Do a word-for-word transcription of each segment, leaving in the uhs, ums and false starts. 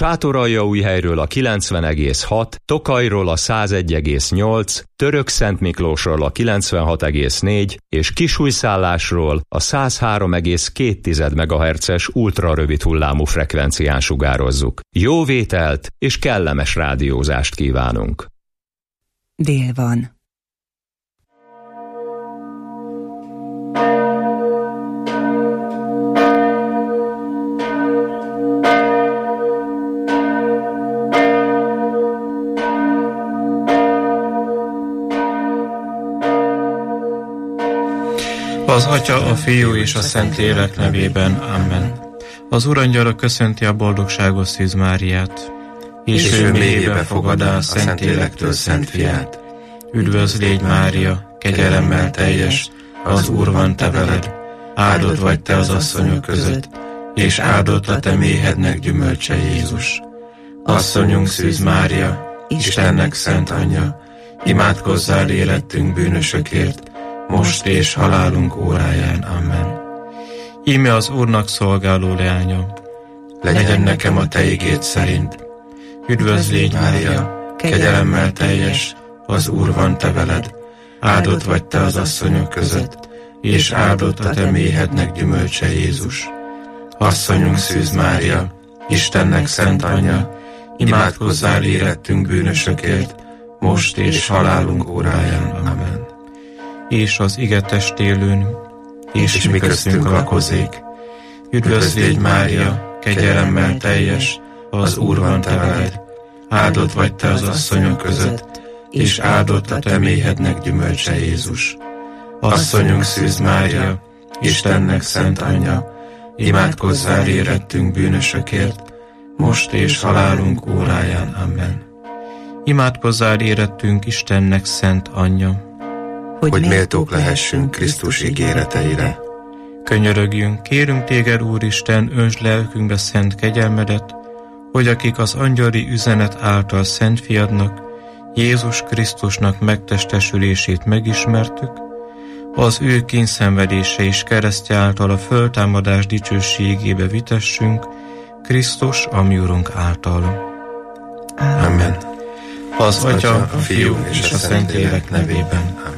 Sátoraljaújhelyről a kilencven egész hat, Tokajról a száz egy egész nyolc, Török-Szentmiklósról a kilencvenhat egész négy és Kisújszállásról a száz három egész két megahertzes ultrarövid hullámú frekvencián sugározzuk. Jó vételt és kellemes rádiózást kívánunk! Dél van. Az Atya, a Fiú és a Szentlélek nevében. Amen. Az Urangyala köszönti a boldogságos Szűz Máriát, és, és ő mélyébe fogadá a Szentlélektől Szent Fiát. Üdvözl légy, Mária, kegyelemmel teljes, az Úr van te veled, áldott vagy te az asszonyok között, és áldott a te méhednek gyümölcse Jézus. Asszonyunk Szűz Mária, Istennek szent anyja, imádkozzál érettünk bűnösökért, most és halálunk óráján. Amen. Íme az Úrnak szolgáló leánya, legyen nekem a te igéd szerint. Üdvözl légy, Mária, kegyelemmel teljes, az Úr van te veled, áldott vagy te az asszonyok között, és áldott a te méhednek gyümölcse Jézus. Asszonyunk Szűz Mária, Istennek szent anyja, imádkozzál érettünk bűnösökért, most és halálunk óráján. Amen. És az ige testélőn, és, és mi köztünk lakozik. Üdvözl légy, Mária, kegyelemmel teljes, az Úr van te veled, áldott vagy te az asszonyok között, és áldott a te méhednek gyümölcse Jézus. Asszonyunk Szűz Mária, Istennek szent anyja, imádkozzál érettünk bűnösökért, most és halálunk óráján. Amen. Imádkozzál érettünk Istennek szent anyja, hogy, hogy méltók lehessünk Krisztus ígéreteire. Könyörögjünk, kérünk téged, Úristen, öntsd lelkünkbe szent kegyelmedet, hogy akik az angyali üzenet által Szent Fiadnak, Jézus Krisztusnak megtestesülését megismertük, az ő kényszenvedése és keresztje által a föltámadás dicsőségébe vitessünk, Krisztus, a mi Urunk által. Amen. Az Atya, a Fiú és a Szentlélek nevében. Amen.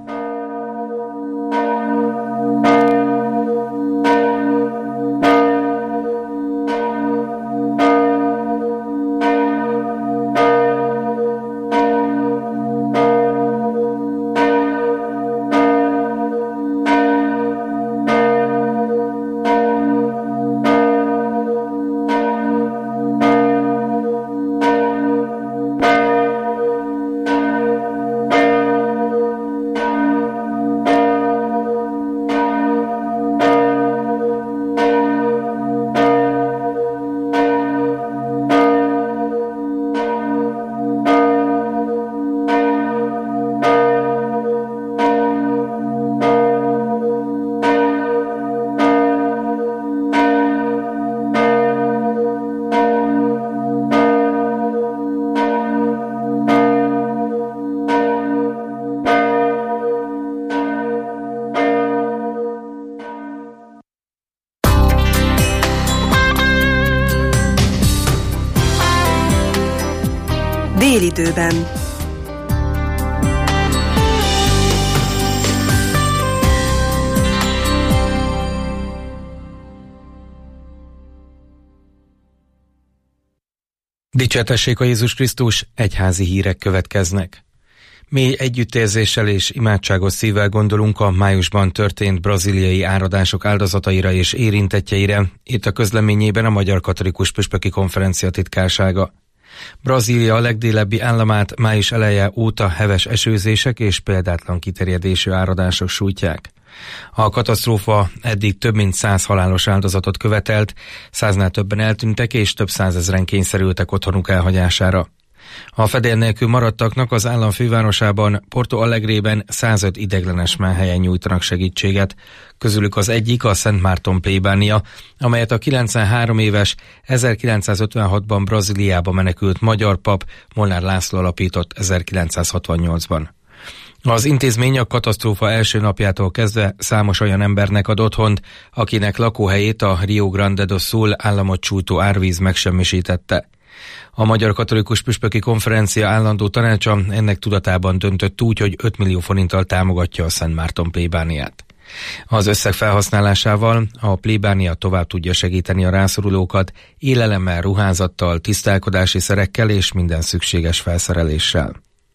Délidőben. Dicsértessék a Jézus Krisztus, egyházi hírek következnek. Mély együttérzéssel és imádságos szívvel gondolunk a májusban történt brazíliai áradások áldozataira és érintettjeire, itt a közleményében a Magyar Katolikus Püspöki Konferencia titkársága. Brazília a legdélebbi államát május eleje óta heves esőzések és példátlan kiterjedésű áradások sújtják. A katasztrófa eddig több mint száz halálos áldozatot követelt, száznál többen eltűntek és több százezren kényszerültek otthonuk elhagyására. A fedél nélkül maradtaknak az állam fővárosában, Porto Alegrében százöt ideiglenes menhelyen nyújtanak segítséget, közülük az egyik a Szent Márton plébánia, amelyet a kilencvenhárom éves ezerkilencszázötvenhatban Brazíliába menekült magyar pap Molnár László alapított ezerkilencszázhatvannyolcban. Az intézmény a katasztrófa első napjától kezdve számos olyan embernek ad otthont, akinek lakóhelyét a Rio Grande do Sul államot sújtó árvíz megsemmisítette. A Magyar Katolikus Püspöki Konferencia állandó tanácsa ennek tudatában döntött úgy, hogy öt millió forinttal támogatja a Szent Márton plébániát. Az összeg felhasználásával a plébánia tovább tudja segíteni a rászorulókat élelemmel, ruházattal, tisztálkodási szerekkel és minden szükséges felszereléssel.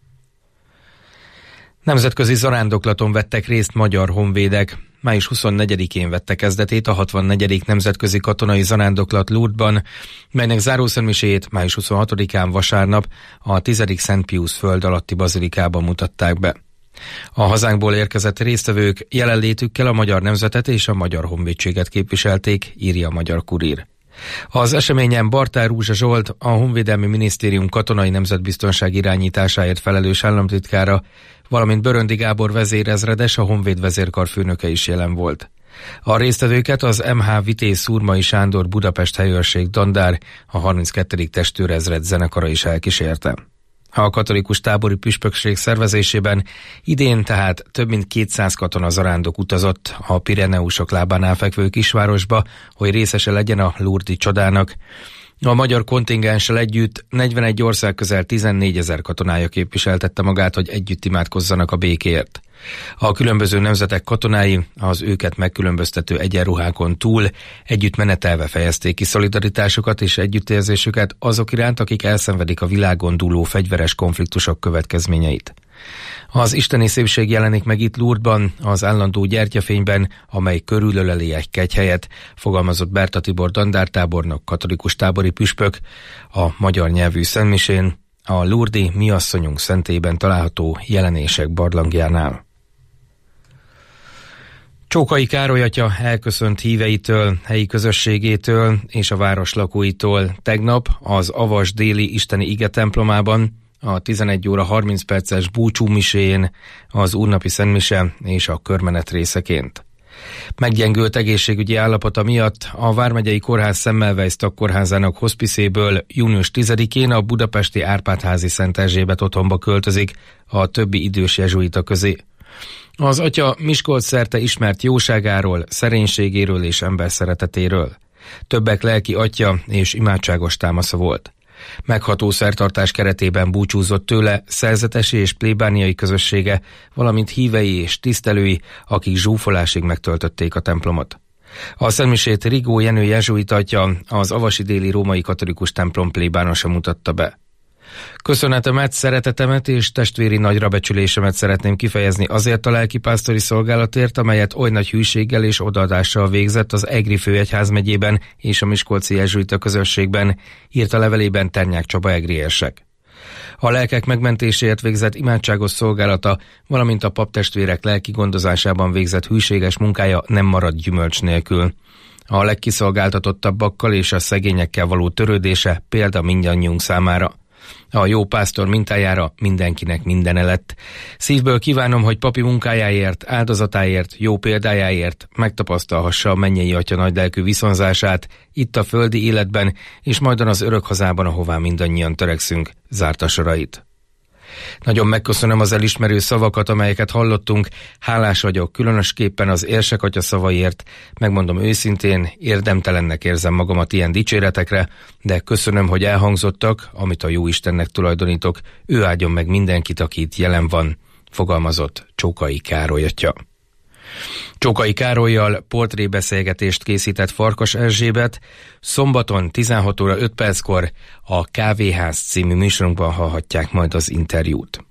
Nemzetközi zarándoklaton vettek részt magyar honvédek. május huszonnegyedikén vette kezdetét a hatvannegyedik Nemzetközi Katonai Zarándoklat Lourdesban, melynek zárószentmiséjét május huszonhatodikán vasárnap a tizedik Szent Piusz föld alatti bazilikában mutatták be. A hazánkból érkezett résztvevők jelenlétükkel a magyar nemzetet és a magyar honvédséget képviselték, írja a Magyar Kurír. Az eseményen Bartár Rúzsa Zsolt, a Honvédelmi Minisztérium katonai nemzetbiztonság irányításáért felelős államtitkára, valamint Böröndi Gábor vezérezredes, a Honvéd vezérkar főnöke is jelen volt. A résztvevőket az em há Vitéz Szurmai Sándor Budapest helyőrség dandár, a harminckettedik testőrezred zenekara is elkísérte. A katolikus tábori püspökség szervezésében idén tehát több mint kétszáz katona zarándok utazott a Pireneusok lábánál fekvő kisvárosba, hogy részese legyen a lourdesi csodának. A magyar kontingenssel együtt negyvenegy ország közel tizennégyezer katonája képviseltette magát, hogy együtt imádkozzanak a békéért. A különböző nemzetek katonái az őket megkülönböztető egyenruhákon túl együtt menetelve fejezték ki szolidaritásukat és együttérzésüket azok iránt, akik elszenvedik a világon dúló fegyveres konfliktusok következményeit. Az isteni szépség jelenik meg itt Lourdesban, az állandó gyertyafényben, amely körülöleli egy kegyhelyet, fogalmazott Berta Tibor dandártábornok, katolikus tábori püspök a magyar nyelvű szentmisén, a lourdesi Mi Asszonyunk szentélyben található jelenések barlangjánál. Csókai Károly atya elköszönt híveitől, helyi közösségétől és a város lakóitól tegnap az Avas déli isteni ige templomában, a tizenegy óra harminc perces búcsú miséjén, az úrnapi szentmise és a körmenet részeként. Meggyengült egészségügyi állapota miatt a Vármegyei Kórház Semmelweis tagkórházának hospiszéből június tizedikén a budapesti Árpád-házi Szent Erzsébet otthonba költözik a többi idős jezsuita közé. Az atya Miskolc szerte ismert jóságáról, szerénységéről és emberszeretetéről. Többek lelki atya és imádságos támasza volt. Megható szertartás keretében búcsúzott tőle szerzetesi és plébániai közössége, valamint hívei és tisztelői, akik zsúfolásig megtöltötték a templomot. A szentmisét Rigó Jenő jezsuita atya, az avasi déli római katolikus templom plébánosa mutatta be. Köszönetemet, szeretetemet és testvéri nagyra becsülésemet szeretném kifejezni azért a lelkipásztori szolgálatért, amelyet oly nagy hűséggel és odaadással végzett az Egri főegyházmegyében és a miskolci jezsuita közösségben, írt a levelében Ternyák Csaba egri érsek. A lelkek megmentéséért végzett imádságos szolgálata, valamint a paptestvérek lelki gondozásában végzett hűséges munkája nem marad gyümölcs nélkül. A legkiszolgáltatottabbakkal és a szegényekkel való törődése példa mindannyiunk számára. A jó pásztor mintájára mindenkinek mindene lett. Szívből kívánom, hogy papi munkájáért, áldozatáért, jó példájáért megtapasztalhassa a mennyei atya nagylelkű viszonzását itt a földi életben, és majdan az örök hazában, ahová mindannyian törekszünk, zárta sorait. Nagyon megköszönöm az elismerő szavakat, amelyeket hallottunk, hálás vagyok különösképpen az érsek atya szavaiért, megmondom őszintén, érdemtelennek érzem magamat ilyen dicséretekre, de köszönöm, hogy elhangzottak, amit a Jóistennek tulajdonítok, ő áldjon meg mindenkit, aki itt jelen van, fogalmazott Csókai Károly atya. Csókai Károllyal portrébeszélgetést készített Farkas Erzsébet, szombaton tizenhat óra öt perckor a Kávéház című műsorunkban hallhatják majd az interjút.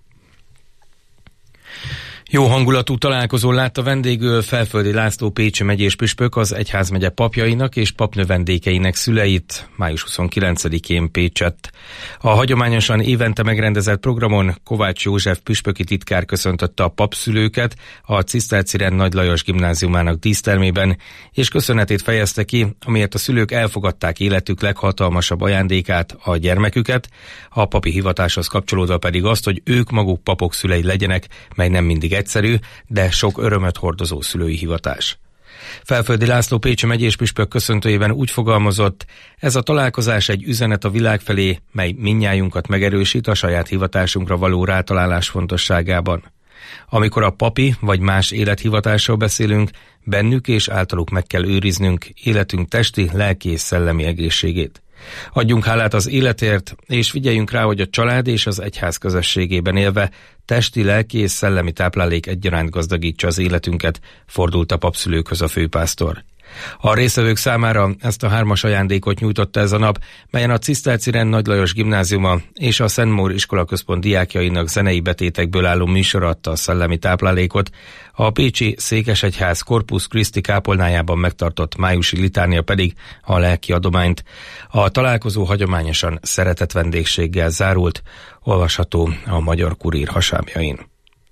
Jó hangulatú találkozón látta vendégül Felföldi László pécsi megyés püspök az egyházmegye papjainak és papnövendékeinek szüleit május huszonkilencedikén Pécsett. A hagyományosan évente megrendezett programon Kovács József püspöki titkár köszöntötte a papszülőket a Ciszterciren Nagy Lajos gimnáziumának dísztermében, és köszönetét fejezte ki, amiért a szülők elfogadták életük leghatalmasabb ajándékát, a gyermeküket, a papi hivatáshoz kapcsolódva pedig azt, hogy ők maguk papok szülei legyenek, mely nem mindig egyszerű, de sok örömöt hordozó szülői hivatás. Felföldi László pécsi megyés püspök köszöntőjében úgy fogalmazott, ez a találkozás egy üzenet a világ felé, mely mindnyájunkat megerősít a saját hivatásunkra való rátalálás fontosságában. Amikor a papi vagy más élethivatásról beszélünk, bennük és általuk meg kell őriznünk életünk testi, lelki és szellemi egészségét. Adjunk hálát az életért, és figyeljünk rá, hogy a család és az egyház közösségében élve testi, lelki és szellemi táplálék egyaránt gazdagítsa az életünket, fordult a papszülőkhöz a főpásztor. A résztvevők számára ezt a hármas ajándékot nyújtotta ez a nap, melyen a Ciszterci Rend Nagy Lajos Gimnáziuma és a Szent Mór Iskolaközpont diákjainak zenei betétekből álló műsor adta a szellemi táplálékot, a pécsi Székesegyház Corpus Christi kápolnájában megtartott májusi litánia pedig a lelki adományt. A találkozó hagyományosan szeretett vendégséggel zárult, olvasható a Magyar Kurír hasábjain.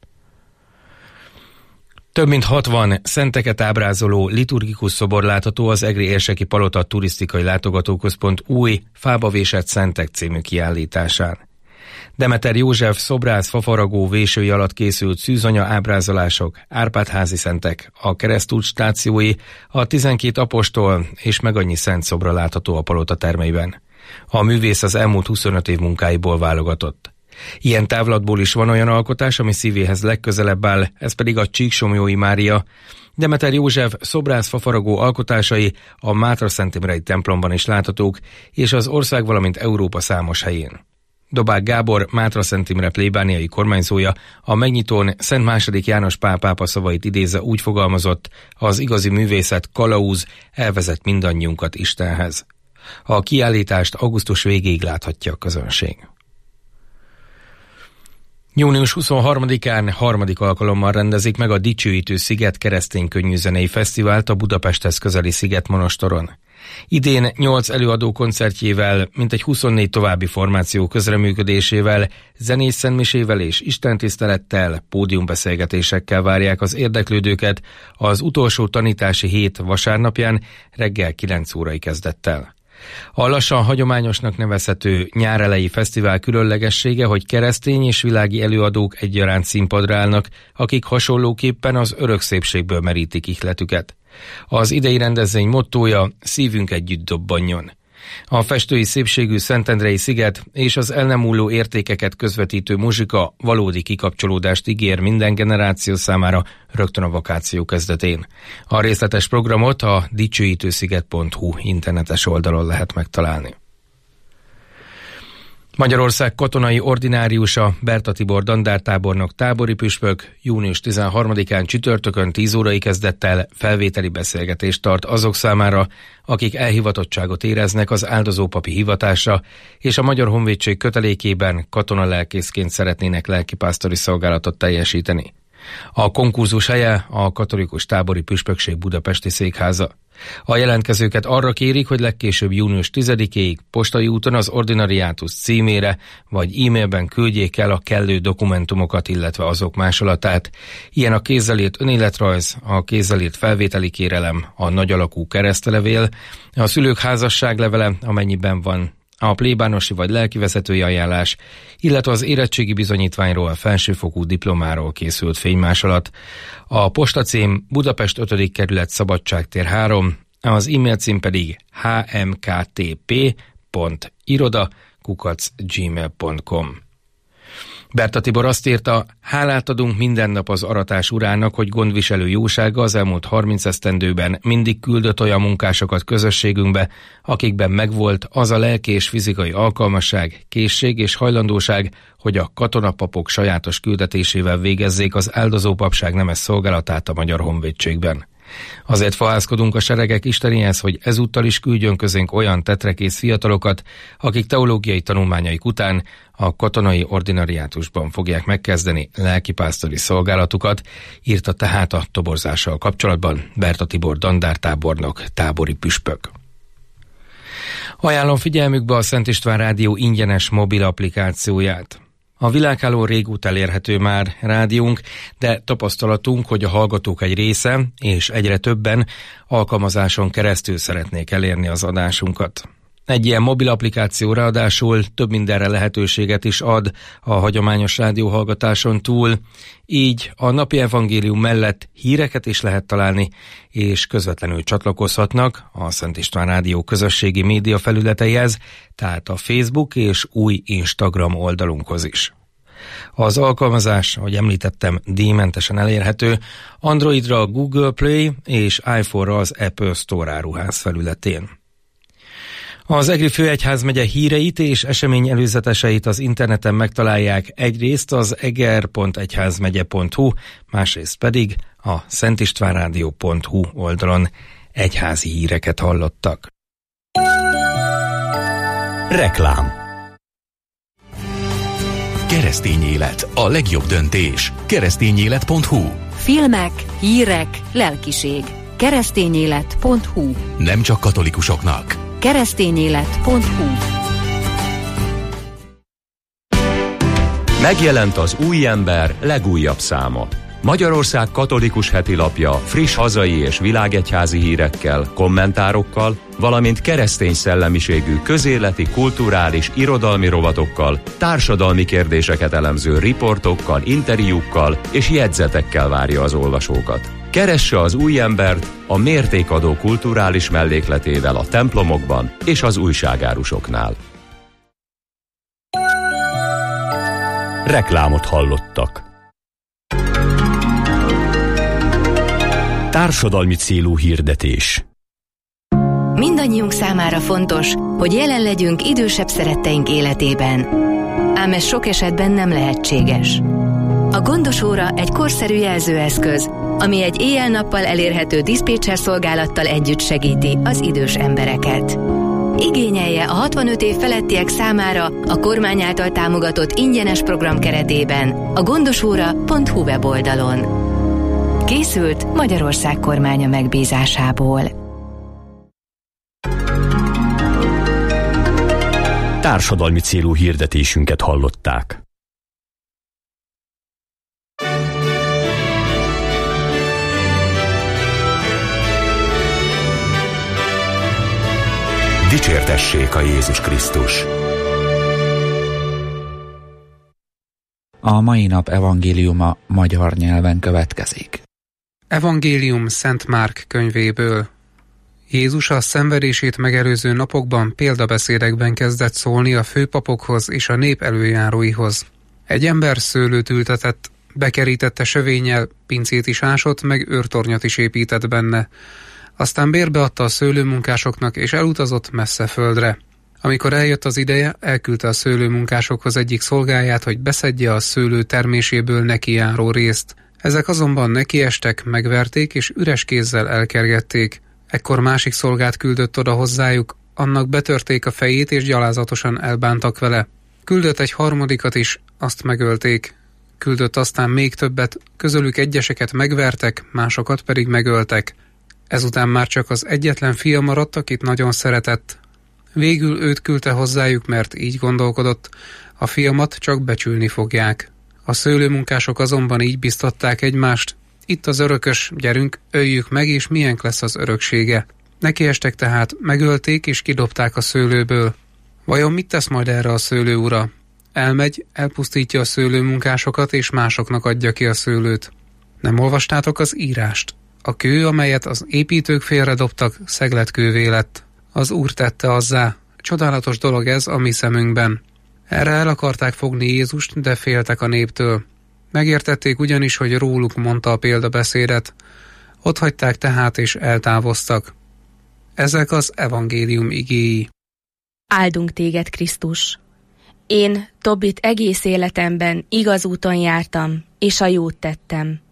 Több mint hatvan szenteket ábrázoló liturgikus szobor látható az Egri Érseki Palota Turisztikai Látogatóközpont új Fába vésett szentek című kiállításán. Demeter József szobrász fafaragó vésői alatt készült szűzanya ábrázolások, Árpád-házi szentek, a keresztút stációi, a tizenkét apostol és meg annyi szent szobra látható a palota termeiben. A művész az elmúlt huszonöt év munkáiból válogatott. Ilyen távlatból is van olyan alkotás, ami szívéhez legközelebb áll, ez pedig a Csíksomlyói Mária. Demeter József szobrász fafaragó alkotásai a Mátra-Szentimrei templomban is láthatók, és az ország, valamint Európa számos helyén. Dobák Gábor, Mátra-Szent Imre plébániai kormányzója a megnyitón Szent második János Pál pápa szavait idézve úgy fogalmazott: az igazi művészet kalauz, elvezet mindannyiunkat Istenhez. A kiállítást augusztus végéig láthatja a közönség. június huszonharmadikán harmadik alkalommal rendezik meg a Dicsőítő Sziget keresztény könnyűzenei fesztivált a Budapesthez közeli Szigetmonostoron. Idén nyolc előadó koncertjével, mintegy huszonnégy további formáció közreműködésével, zenés szentmisével és istentisztelettel, pódiumbeszélgetésekkel várják az érdeklődőket az utolsó tanítási hét vasárnapján reggel kilenc órai kezdettel. A lassan hagyományosnak nevezhető nyárelejé fesztivál különlegessége, hogy keresztény és világi előadók egyaránt színpadra állnak, akik hasonlóképpen az örök szépségből merítik ihletüket. Az idei rendezvény mottója: szívünk együtt dobbanjon. A festői szépségű Szentendrei sziget és az el nem múló értékeket közvetítő muzsika valódi kikapcsolódást ígér minden generáció számára rögtön a vakáció kezdetén. A részletes programot a dicsőítősziget pont hu internetes oldalon lehet megtalálni. Magyarország katonai ordináriusa, Berta Tibor dandártábornok tábori püspök június tizenharmadikán csütörtökön tíz órai kezdettel felvételi beszélgetést tart azok számára, akik elhivatottságot éreznek az áldozópapi hivatásra, és a Magyar Honvédség kötelékében katonalelkészként szeretnének lelkipásztori szolgálatot teljesíteni. A konkurzus helye a Katolikus Tábori Püspökség budapesti székháza. A jelentkezőket arra kérik, hogy legkésőbb június tizedikéig postai úton az ordinariátus címére vagy e-mailben küldjék el a kellő dokumentumokat, illetve azok másolatát. Ilyen a kézzel írt önéletrajz, a kézzel írt felvételi kérelem, a nagy alakú keresztlevél, a szülők házasságlevele, amennyiben van, a plébánosi vagy lelkivezetői ajánlás, illetve az érettségi bizonyítványról, felsőfokú diplomáról készült fénymásolat. A postacím Budapest ötödik kerület Szabadságtér három, az e-mail cím pedig hmktp pont iroda kukac gmail pont com. Berta Tibor azt írta: hálát adunk minden nap az aratás urának, hogy gondviselő jósága az elmúlt harminc esztendőben mindig küldött olyan munkásokat közösségünkbe, akikben megvolt az a lelki és fizikai alkalmasság, készség és hajlandóság, hogy a katonapapok sajátos küldetésével végezzék az áldozópapság nemes szolgálatát a Magyar Honvédségben. Azért fohászkodunk a seregek Istenéhez, hogy ezúttal is küldjön közénk olyan tetrekész fiatalokat, akik teológiai tanulmányaik után a katonai ordinariátusban fogják megkezdeni lelkipásztori szolgálatukat, írta tehát a toborzással kapcsolatban Berta Tibor dandártábornok, tábori püspök. Ajánlom figyelmükbe a Szent István Rádió ingyenes mobil applikációját. A világhálón régóta elérhető már rádiónk, de tapasztalatunk, hogy a hallgatók egy része, és egyre többen alkalmazáson keresztül szeretnék elérni az adásunkat. Egy ilyen mobil applikáció ráadásul több mindenre lehetőséget is ad a hagyományos rádióhallgatáson túl, így a napi evangélium mellett híreket is lehet találni, és közvetlenül csatlakozhatnak a Szent István Rádió közösségi média felületeihez, tehát a Facebook és új Instagram oldalunkhoz is. Az alkalmazás, ahogy említettem, díjmentesen elérhető Androidra a Google Play és iPhone-ra az Apple Store áruház felületén. Az Egri Főegyházmegye híreit és esemény előzeteseit az interneten megtalálják egyrészt az eger pont egyházmegye pont hu, másrészt pedig a szentistvánrádió pont hu oldalon. Egyházi híreket hallottak. Reklám. Keresztény élet, a legjobb döntés. keresztényélet pont hu. Filmek, hírek, lelkiség. keresztényélet pont hu. Nem csak katolikusoknak. keresztényélet pont hu. Megjelent az Új Ember legújabb száma. Magyarország katolikus hetilapja friss hazai és világegyházi hírekkel, kommentárokkal, valamint keresztény szellemiségű közéleti, kulturális, irodalmi rovatokkal, társadalmi kérdéseket elemző riportokkal, interjúkkal és jegyzetekkel várja az olvasókat. Keresse az Új Embert a mértékadó kulturális mellékletével a templomokban és az újságárusoknál. Reklámot hallottak. Társadalmi célú hirdetés. Mindannyiunk számára fontos, hogy jelen legyünk idősebb szeretteink életében. Ám ez sok esetben nem lehetséges. A Gondos Óra egy korszerű jelzőeszköz, ami egy éjjel-nappal elérhető diszpécser szolgálattal együtt segíti az idős embereket. Igényelje a hatvanöt év felettiek számára a kormány által támogatott ingyenes program keretében a gondosóra pont hu weboldalon. Készült Magyarország kormánya megbízásából. Társadalmi célú hirdetésünket hallották. Dicsértessék a Jézus Krisztus! A mai nap evangéliuma magyar nyelven következik. Evangélium Szent Márk könyvéből. Jézus a szenvedését megelőző napokban példabeszédekben kezdett szólni a főpapokhoz és a nép előjáróihoz. Egy ember szőlőt ültetett, bekerítette sövénnyel, pincét is ásott, meg őrtornyot is épített benne. Aztán bérbe adta a szőlőmunkásoknak, és elutazott messze földre. Amikor eljött az ideje, elküldte a szőlőmunkásokhoz egyik szolgáját, hogy beszedje a szőlő terméséből nekijáró részt. Ezek azonban nekiestek, megverték, és üres kézzel elkergették. Ekkor másik szolgát küldött oda hozzájuk, annak betörték a fejét, és gyalázatosan elbántak vele. Küldött egy harmadikat is, azt megölték. Küldött aztán még többet, közülük egyeseket megvertek, másokat pedig megöltek. Ezután már csak az egyetlen fia maradt, akit nagyon szeretett. Végül őt küldte hozzájuk, mert így gondolkodott, a fiamat csak becsülni fogják. A szőlőmunkások azonban így biztatták egymást, itt az örökös, gyerünk, öljük meg, és milyenk lesz az öröksége. Nekiestek tehát, megölték és kidobták a szőlőből. Vajon mit tesz majd erre a szőlő ura? Elmegy, elpusztítja a szőlőmunkásokat, és másoknak adja ki a szőlőt. Nem olvastátok az írást? A kő, amelyet az építők félredobtak, szegletkővé lett. Az Úr tette azzá. Csodálatos dolog ez a mi szemünkben. Erre el akarták fogni Jézust, de féltek a néptől. Megértették ugyanis, hogy róluk mondta a példabeszédet. Otthagyták tehát és eltávoztak. Ezek az evangélium igéi. Áldunk téged, Krisztus! Én, Tobit, egész életemben igaz úton jártam, és a jót tettem.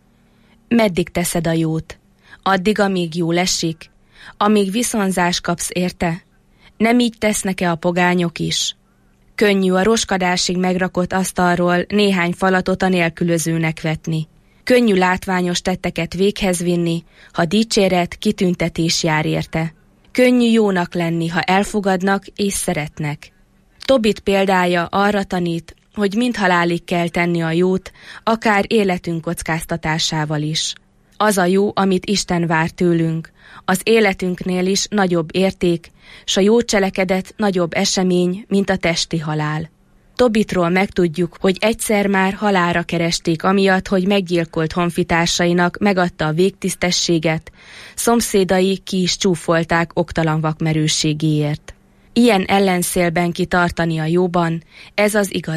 Meddig teszed a jót? Addig, amíg jól esik? Amíg viszonzást kapsz érte? Nem így tesznek-e a pogányok is? Könnyű a roskadásig megrakott asztalról néhány falatot a nélkülözőnek vetni. Könnyű látványos tetteket véghez vinni, ha dicséret, kitüntetés jár érte. Könnyű jónak lenni, ha elfogadnak és szeretnek. Tobit példája arra tanít, hogy mind halálig kell tenni a jót, akár életünk kockáztatásával is. Az a jó, amit Isten vár tőlünk, az életünknél is nagyobb érték, s a jó cselekedet nagyobb esemény, mint a testi halál. Tobitról megtudjuk, hogy egyszer már halálra keresték amiatt, hogy meggyilkolt honfitársainak megadta a végtisztességet, szomszédai ki is csúfolták oktalan vakmerőségéért. Ilyen ellenszélben kitartani a jóban, ez az igazi,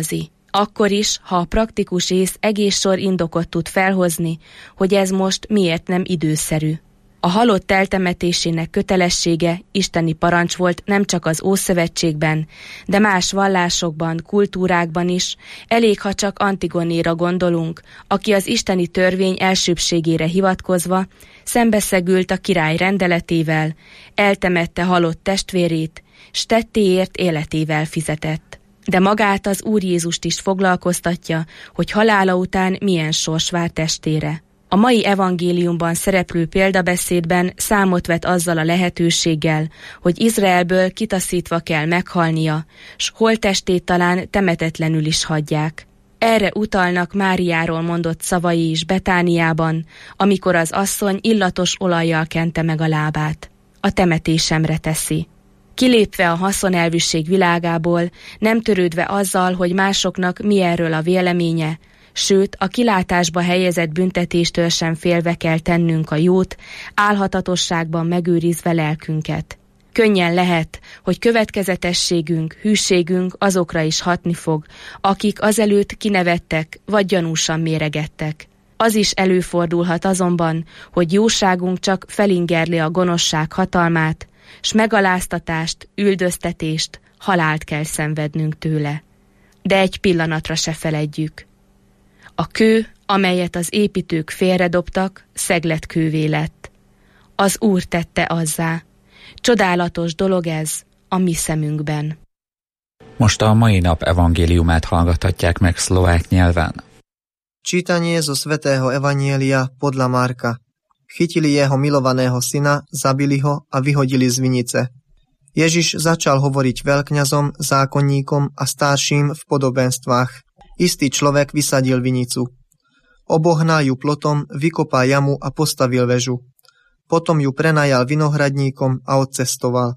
Akkor is, ha a praktikus ész egész sor indokot tud felhozni, hogy ez most miért nem időszerű. A halott eltemetésének kötelessége isteni parancs volt nem csak az Ószövetségben, de más vallásokban, kultúrákban is, elég, ha csak Antigonéra gondolunk, aki az isteni törvény elsőbbségére hivatkozva szembeszegült a király rendeletével, eltemette halott testvérét, s tettéért életével fizetett. De magát az Úr Jézust is foglalkoztatja, hogy halála után milyen sors vár testére. A mai evangéliumban szereplő példabeszédben számot vet azzal a lehetőséggel, hogy Izraelből kitaszítva kell meghalnia, s holttestét talán temetetlenül is hagyják. Erre utalnak Máriáról mondott szavai is Betániában, amikor az asszony illatos olajjal kente meg a lábát. A temetésemre teszi. Kilépve a haszonelvűség világából, nem törődve azzal, hogy másoknak mi erről a véleménye, sőt, a kilátásba helyezett büntetéstől sem félve kell tennünk a jót, álhatatosságban megőrizve lelkünket. Könnyen lehet, hogy következetességünk, hűségünk azokra is hatni fog, akik azelőtt kinevettek vagy gyanúsan méregettek. Az is előfordulhat azonban, hogy jóságunk csak felingerli a gonoszság hatalmát, s megaláztatást, üldöztetést, halált kell szenvednünk tőle. De egy pillanatra se feledjük. A kő, amelyet az építők félredobtak, szegletkővé lett. Az Úr tette azzá. Csodálatos dolog ez a mi szemünkben. Most a mai nap evangéliumát hallgathatják meg szlovák nyelven. Čítanie zo svätého evanjelia podľa Marka. Chytili jeho milovaného syna, zabili ho a vyhodili z vinice. Ježiš začal hovoriť veľkňazom, zákonníkom a starším v podobenstvách. Istý človek vysadil vinicu. Obohnal ju plotom, vykopal jamu a postavil vežu. Potom ju prenajal vinohradníkom a odcestoval.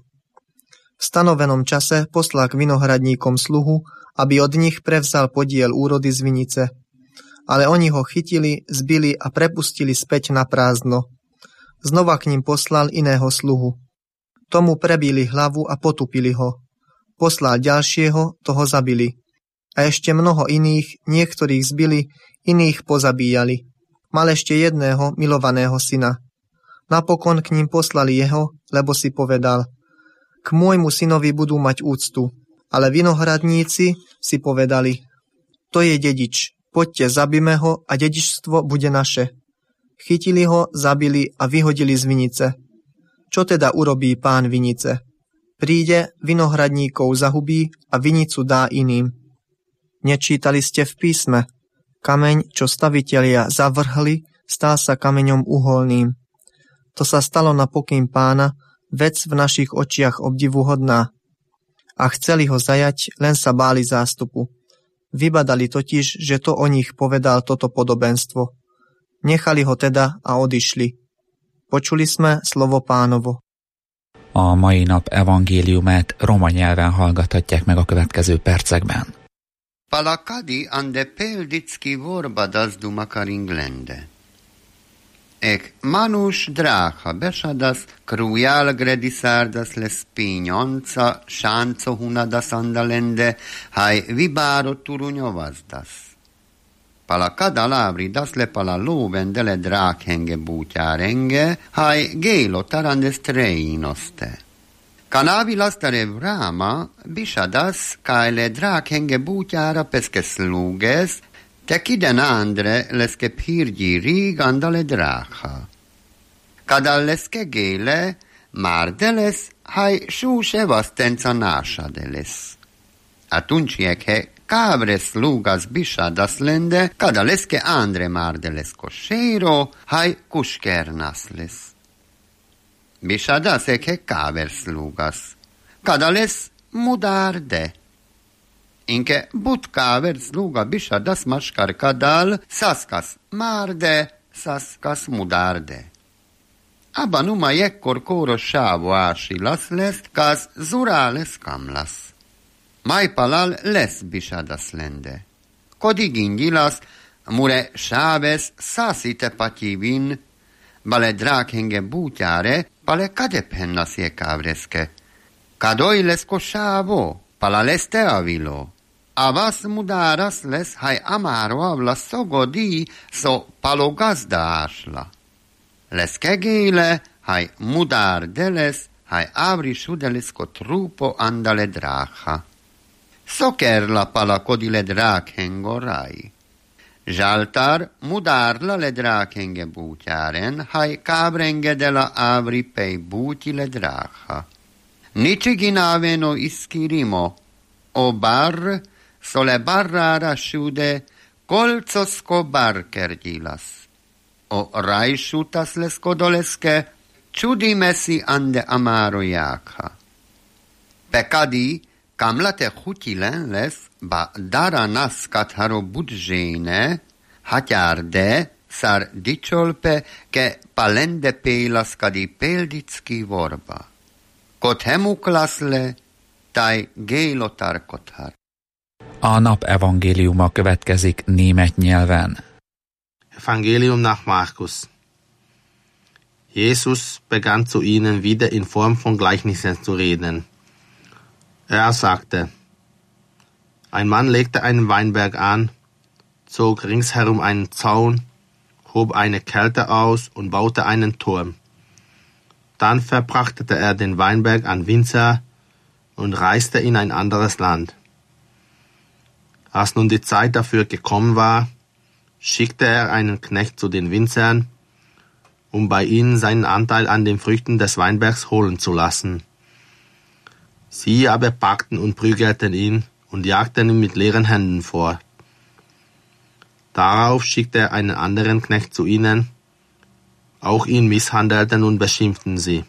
V stanovenom čase poslal k vinohradníkom sluhu, aby od nich prevzal podiel úrody z vinice. Ale oni ho chytili, zbili a prepustili späť na prázdno. Znova k ním poslal iného sluhu. Tomu prebili hlavu a potupili ho. Poslal ďalšieho, toho zabili. A ešte mnoho iných, niektorých zbili, iných pozabíjali. Mal ešte jedného milovaného syna. Napokon k ním poslali jeho, lebo si povedal: K môjmu synovi budú mať úctu. Ale vinohradníci si povedali: To je dedič. Poďte, zabíme ho a dedičstvo bude naše. Chytili ho, zabili a vyhodili z vinice. Čo teda urobí pán vinice? Príde, vinohradníkov zahubí a vinicu dá iným. Nečítali ste v písme? Kameň, čo stavitelia zavrhli, stal sa kameňom uholným. To sa stalo na pokyn pána, vec v našich očiach obdivuhodná. A chceli ho zajať, len sa báli zástupu. Vybadali totiž, že to o nich povedal toto podobenstvo. Nechali ho teda a odišli. Počuli sme slovo Pánovo. A mai nap evangéliumát roma nyelven hallgathatják meg a következő percekben. Palakadi ande peldicki vorba dazdu makaringlende. Ek manus dráha besadas, krujál gredisárdas lesz pínyonca, sánco hunadas andalende, haj vibáro turunyovazdas. Pala kada lábridas le pala lóvendele drákhenge bútyárenge, haj gélo tarandes treinoste. Kanavilasztare vráma, bisadas, kájle drákhenge bútyára peszkes lúges, te kiden andre leske phirgyi rig andale dráha. Kadal leske géle, már de lesz, haj súse vasztenca nása de lesz. A tuncsiekhe kábres lúgas bisadas lende, kada leske andre már de lesko séro, haj kuskernas lesz. Bisadas ekhe kábers lúgas, kada lesz mudár de. Inke butkávert sluga bisadas maskar kadal, szaszkasz márde, szaszkasz mudárde. Abban uma jekkor kóros sávo ásilasz lesz, kász zurá lesz kamlasz. Majpalal lesz bisadas lende. Kodig ingyilasz, mure sáves szászite patyivin, bale drákhenge bútyáre, bale kadephennas jekávreske. Kadoj lesz ko sávo, pala lesz te avilo. A vas mudaras les, hai amaro avla sogodi, so palo gazdaásla. Les kegéle, hai mudar deles, hai avri sudelisko trupo andale drácha. Szokerla palakodi le drákhengorai. Zsáltár mudárla le drákhenge bútyáren, haj kábrenge de la ávri pej búti le drácha. Nicsigináveno iskirimo, o bar, sole barrára sude, kolcosko barkergyilas. O rajsutas leskodoleske, čudi mesi ande amaro jákha. Pekadi, kamlate chutilen les, ba dara nas katharo budzséne, hatyárde, szár dicsolpe, ke palende pélaszkadi példicki vorba. Kothemuklaszle, taj gélotar kothar. A nap evangéliuma következik német nyelven. Evangelium nach Markus. Jesus begann zu ihnen wieder in Form von Gleichnissen zu reden. Er sagte, ein Mann legte einen Weinberg an, zog ringsherum einen Zaun, hob eine Kälte aus und baute einen Turm. Dann verpachtete er den Weinberg an Winzer und reiste in ein anderes Land. Als nun die Zeit dafür gekommen war, schickte er einen Knecht zu den Winzern, um bei ihnen seinen Anteil an den Früchten des Weinbergs holen zu lassen. Sie aber packten und prügelten ihn und jagten ihn mit leeren Händen vor. Darauf schickte er einen anderen Knecht zu ihnen, auch ihn misshandelten und beschimpften sie.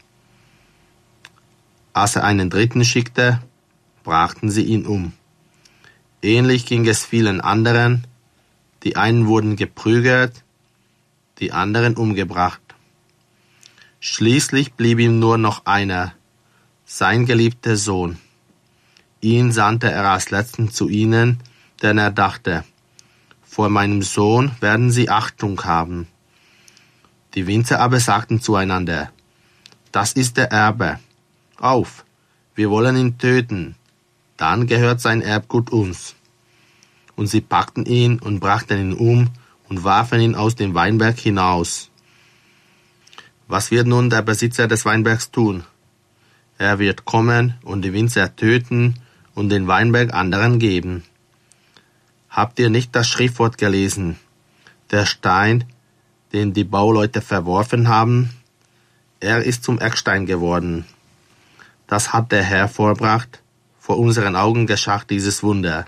Als er einen dritten schickte, brachten sie ihn um. Ähnlich ging es vielen anderen, die einen wurden geprügelt, die anderen umgebracht. Schließlich blieb ihm nur noch einer, sein geliebter Sohn. Ihn sandte er als letzten zu ihnen, denn er dachte, vor meinem Sohn werden sie Achtung haben. Die Winzer aber sagten zueinander, das ist der Erbe. Auf, wir wollen ihn töten, dann gehört sein Erbgut uns. Und sie packten ihn und brachten ihn um und warfen ihn aus dem Weinberg hinaus. Was wird nun der Besitzer des Weinbergs tun? Er wird kommen und die Winzer töten und den Weinberg anderen geben. Habt ihr nicht das Schriftwort gelesen? Der Stein, den die Bauleute verworfen haben, er ist zum Eckstein geworden. Das hat der Herr vollbracht, vor unseren Augen geschah dieses Wunder.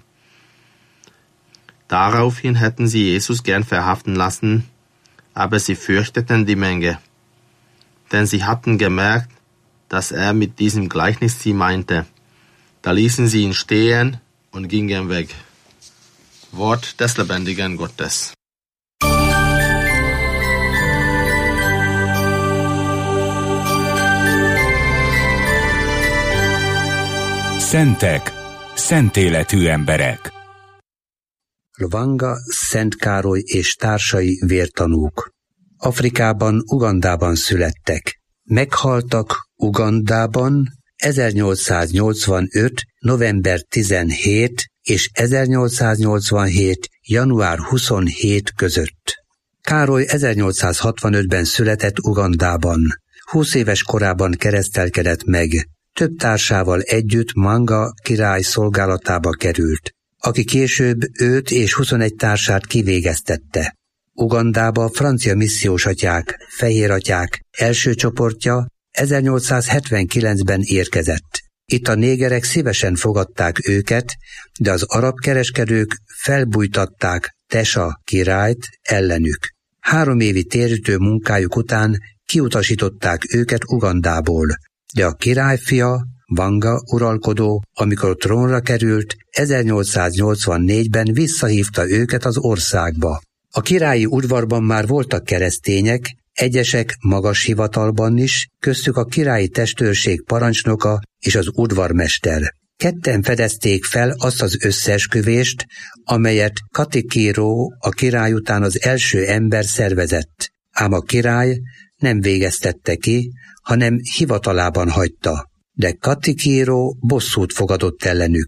Daraufhin hätten sie Jesus gern verhaften lassen, aber sie fürchteten die Menge, denn sie hatten gemerkt, dass er mit diesem Gleichnis sie meinte. Da ließen sie ihn stehen und gingen weg. Wort des lebendigen Gottes. Szentek, szentéletű emberek. Lvanga, Szent Károly és társai vértanúk. Afrikában, Ugandában születtek. Meghaltak Ugandában ezernyolcszáznyolcvanöt. november tizenhetedike és ezernyolcszáznyolcvanhét. január huszonhetedike között. Károly ezernyolcszázhatvanötben született Ugandában. húsz éves korában keresztelkedett meg. Több társával együtt Manga király szolgálatába került, aki később őt és huszonegy társát kivégeztette. Ugandába francia missziósatyák, fehératyák első csoportja ezernyolcszázhetvenkilencben érkezett. Itt a négerek szívesen fogadták őket, de az arab kereskedők felbújtatták Tesa királyt ellenük. Három évi térítő munkájuk után kiutasították őket Ugandából, de a királyfia, Vanga uralkodó, amikor trónra került, ezernyolcszáznyolcvannégyben visszahívta őket az országba. A királyi udvarban már voltak keresztények, egyesek magas hivatalban is, köztük a királyi testőrség parancsnoka és az udvarmester. Ketten fedezték fel azt az összeesküvést, amelyet Katikíró a király után az első ember szervezett, ám a király nem végeztette ki, hanem hivatalában hagyta. De Katikíró bosszút fogadott ellenük.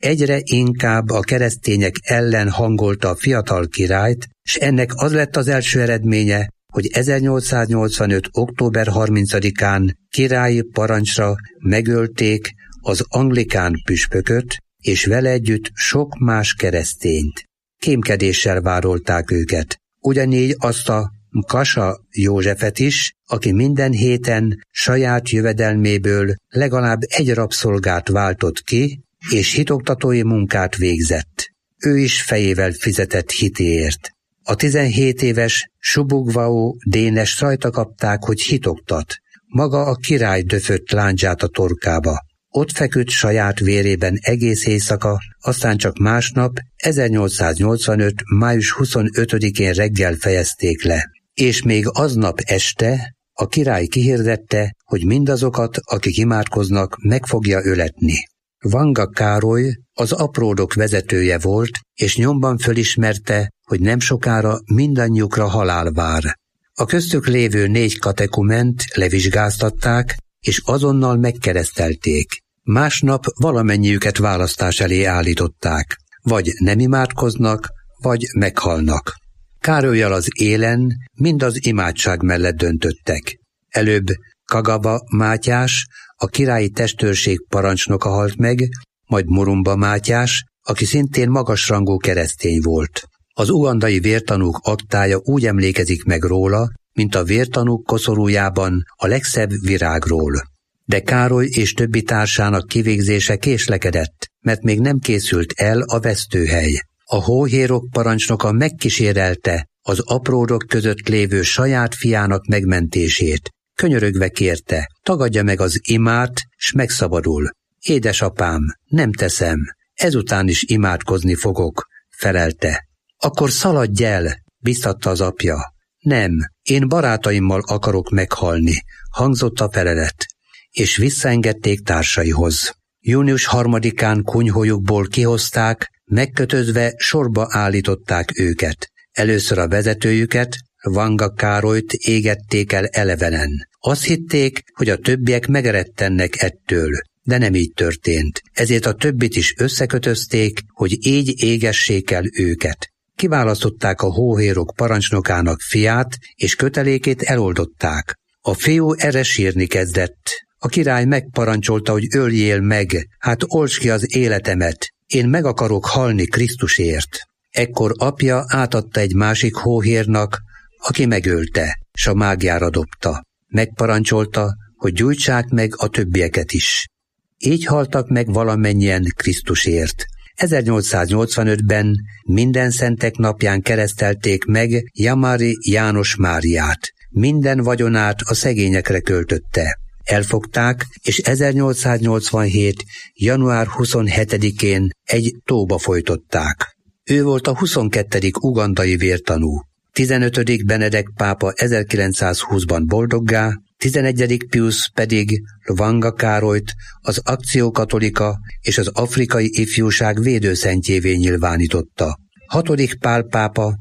egyre inkább a keresztények ellen hangolta a fiatal királyt, s ennek az lett az első eredménye, hogy ezernyolcszáznyolcvanöt. október harmincadikán királyi parancsra megölték az anglikán püspököt, és vele együtt sok más keresztényt. Kémkedéssel vádolták őket. Ugyanígy azt a Kasa Józsefet is, aki minden héten saját jövedelméből legalább egy rabszolgát váltott ki, és hitoktatói munkát végzett. Ő is fejével fizetett hitéért. A tizenhét éves Subugvao Dénest rajta kapták, hogy hitoktat. Maga a király döfött lándzsát a torkába. Ott feküdt saját vérében egész éjszaka, aztán csak másnap, ezernyolcszáznyolcvanöt. május huszonötödikén reggel fejezték le. És még aznap este a király kihirdette, hogy mindazokat, akik imádkoznak, meg fogja öletni. Vanga Károly az apródok vezetője volt, és nyomban fölismerte, hogy nem sokára mindannyiukra halál vár. A köztük lévő négy katekument levizsgáztatták, és azonnal megkeresztelték. Másnap valamennyiüket választás elé állították. Vagy nem imádkoznak, vagy meghalnak. Károllyal az élen mind az imádság mellett döntöttek. Előbb Kagaba Mátyás, a királyi testőrség parancsnoka halt meg, majd Murumba Mátyás, aki szintén magasrangú keresztény volt. Az ugandai vértanúk aktája úgy emlékezik meg róla, mint a vértanúk koszorújában a legszebb virágról. De Károly és többi társának kivégzése késlekedett, mert még nem készült el a vesztőhely. A hóhérok parancsnoka megkísérelte az apródok között lévő saját fiának megmentését. Könyörögve kérte, tagadja meg az imát, s megszabadul. Édesapám, nem teszem, ezután is imádkozni fogok, felelte. Akkor szaladj el, biztatta az apja. Nem, én barátaimmal akarok meghalni, hangzott a felelet, és visszaengedték társaihoz. Június harmadikán kunyhójukból kihozták, megkötözve sorba állították őket. Először a vezetőjüket, Vanga Károlyt égették el elevenen. Azt hitték, hogy a többiek megeredtennek ettől, de nem így történt. Ezért a többit is összekötözték, hogy így égessék el őket. Kiválasztották a hóhérok parancsnokának fiát, és kötelékét eloldották. A fiú erre sírni kezdett. A király megparancsolta, hogy öljél meg, hát oltsd ki az életemet, én meg akarok halni Krisztusért. Ekkor apja átadta egy másik hóhérnak, aki megölte, s a mágjára dobta. Megparancsolta, hogy gyújtsák meg a többieket is. Így haltak meg valamennyien Krisztusért. ezernyolcszáznyolcvanötben minden szentek napján keresztelték meg Jamari János Máriát. Minden vagyonát a szegényekre költötte. Elfogták, és ezernyolcszáznyolcvanhét. január huszonhetedikén egy tóba folytották. Ő volt a huszonkettedik ugandai vértanú. tizenötödik Benedek pápa ezerkilencszázhúszban boldoggá, tizenegyedik Piusz pedig Vanga Károlyt az akciókatolika és az afrikai ifjúság védőszentjévé nyilvánította. hatodik Pál pápa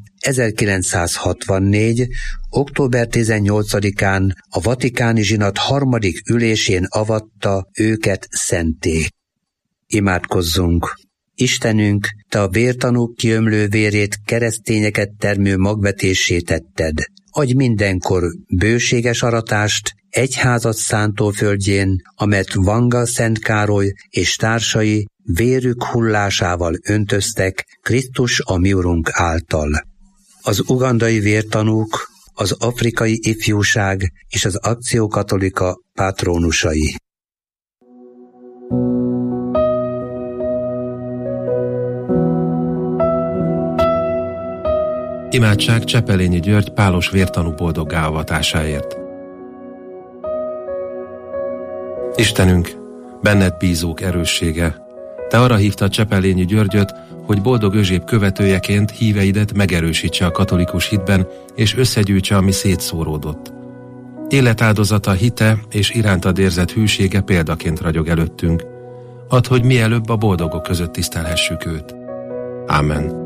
ezerkilencszázhatvannégy. október tizennyolcadikán a vatikáni zsinat harmadik ülésén avatta őket szenté. Imádkozzunk! Istenünk, Te a vértanúk kiömlő vérét keresztényeket termő magvetésé tetted. Adj mindenkor bőséges aratást egyházat szántóföldjén, amet Vanga Szent Károly és társai vérük hullásával öntöztek Krisztus a mi Urunk által. Az ugandai vértanúk, az afrikai ifjúság és az akciókatolika patrónusai. Imádság Csepelényi György pálos vértanú boldoggá avatásáért. Istenünk, benned bízók erőssége, Te arra hívtad Csepelényi Györgyöt, hogy boldog Özséb követőjeként híveidet megerősítse a katolikus hitben, és összegyűjtse, ami szétszóródott. Életáldozata, hite és irántad érzett hűsége példaként ragyog előttünk. Add, hogy mielőbb a boldogok között tisztelhessük őt. Ámen.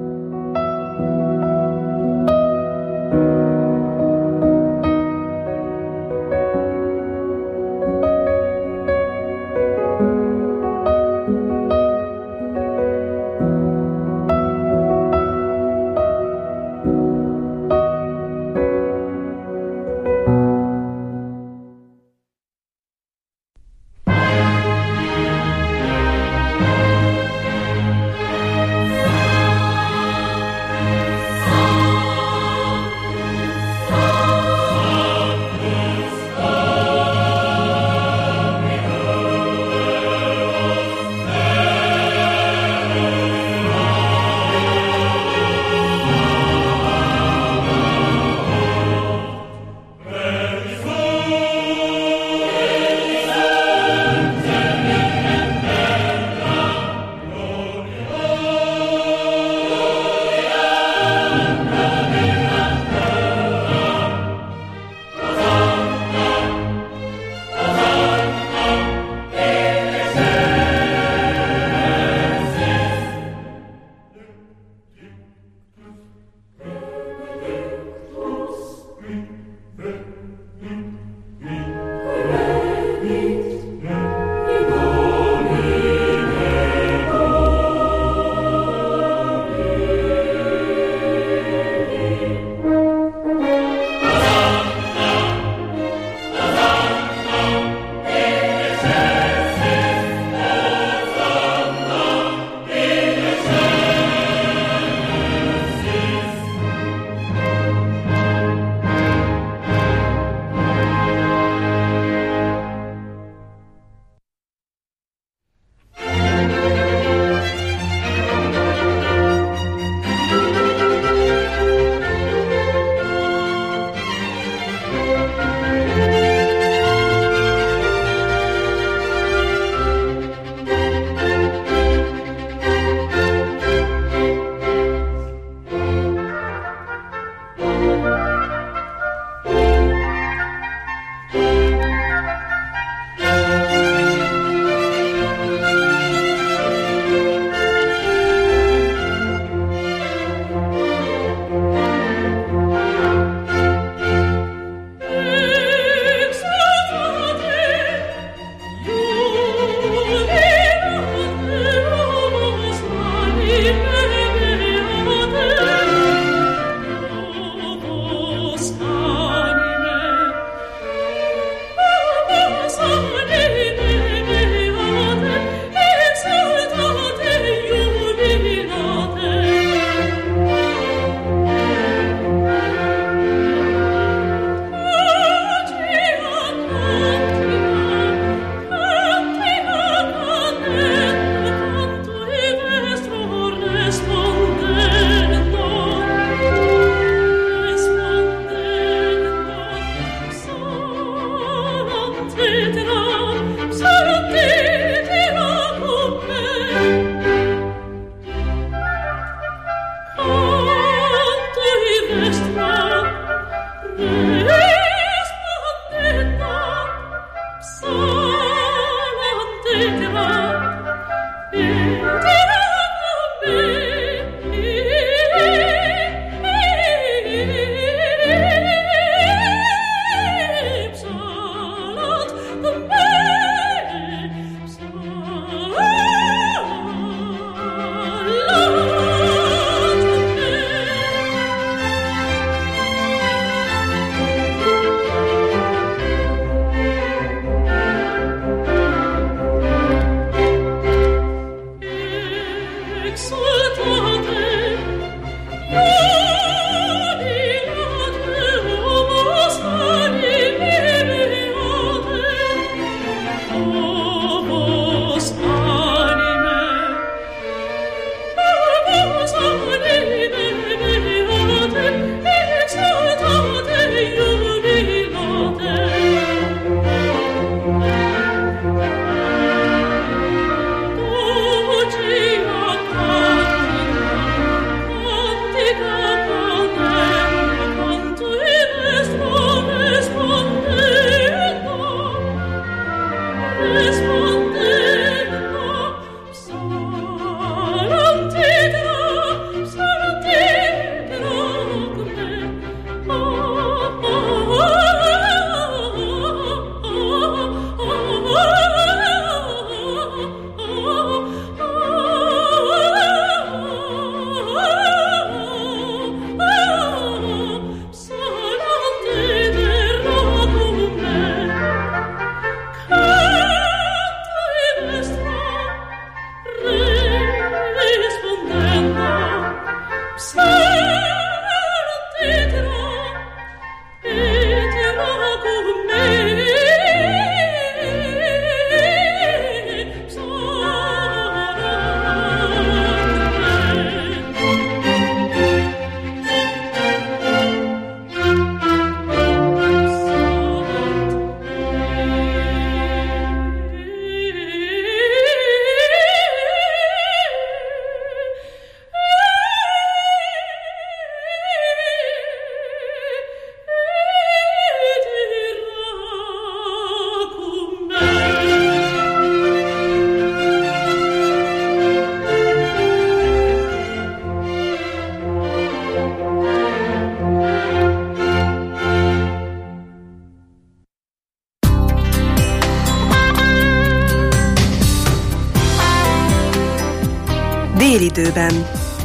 Délidőben.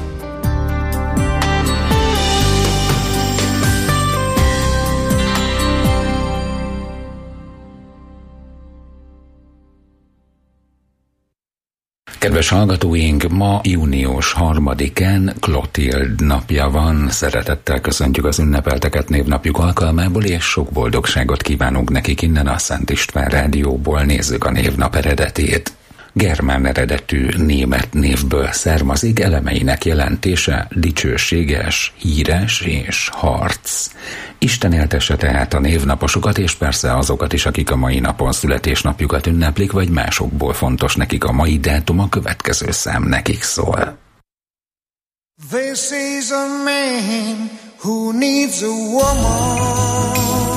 Kedves hallgatóink, ma június harmadikán Klotild napja van. Szeretettel köszöntjük az ünnepelteket névnapjuk alkalmából, és sok boldogságot kívánunk nekik innen a Szent István Rádióból. Nézzük a névnap eredetét. Germán eredetű német névből származik, elemeinek jelentése dicsőséges, híres és harc. Isten éltesse tehát a névnaposokat, és persze azokat is, akik a mai napon születésnapjukat ünneplik, vagy másokból fontos nekik a mai dátum, a következő szám nekik szól. This is a man who needs a woman.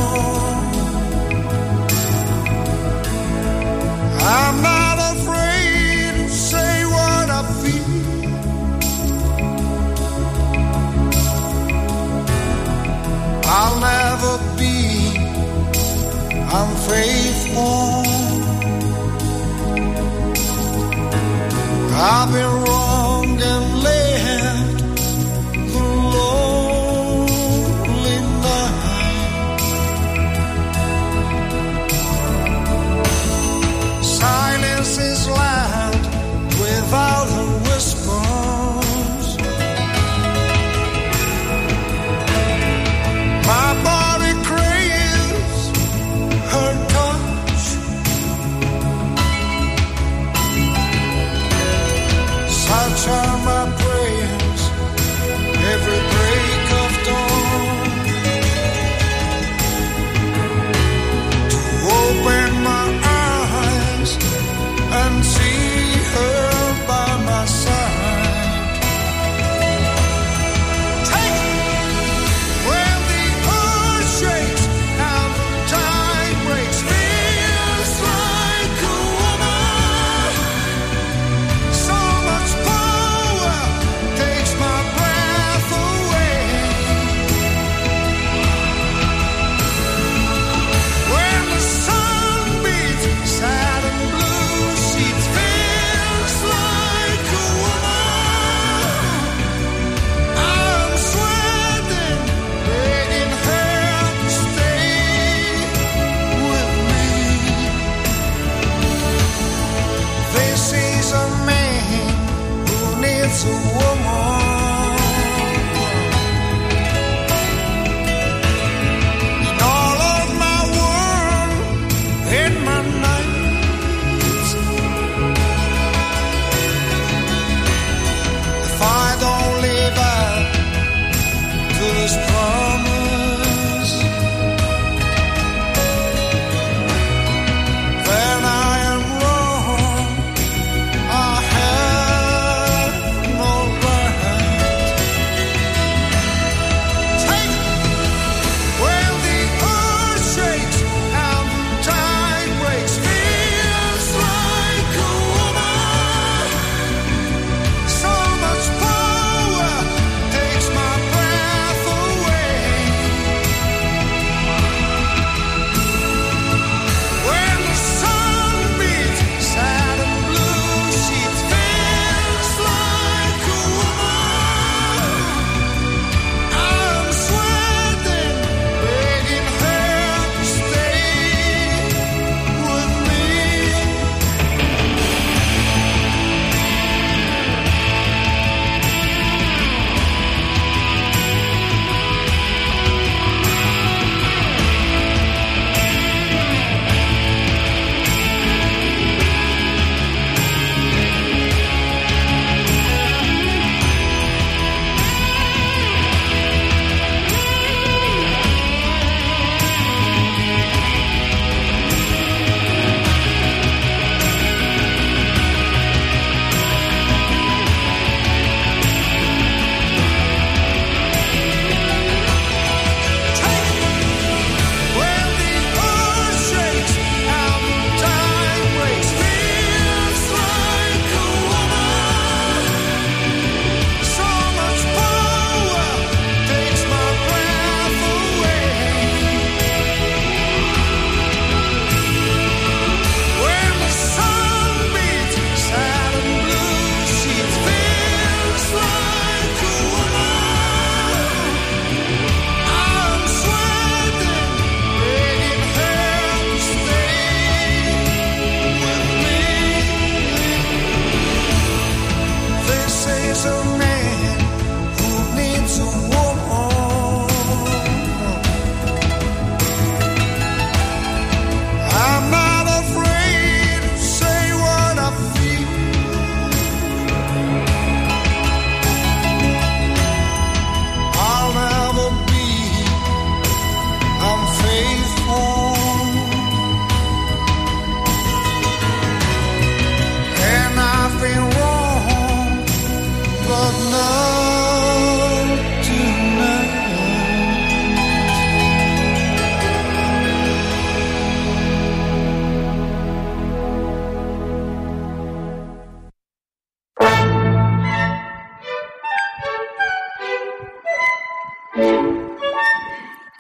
I'm not afraid to say what I feel. I'll never be unfaithful. I've been wrong and led the lonely night. Silence is loud without a whispers. My body craves her touch. Silence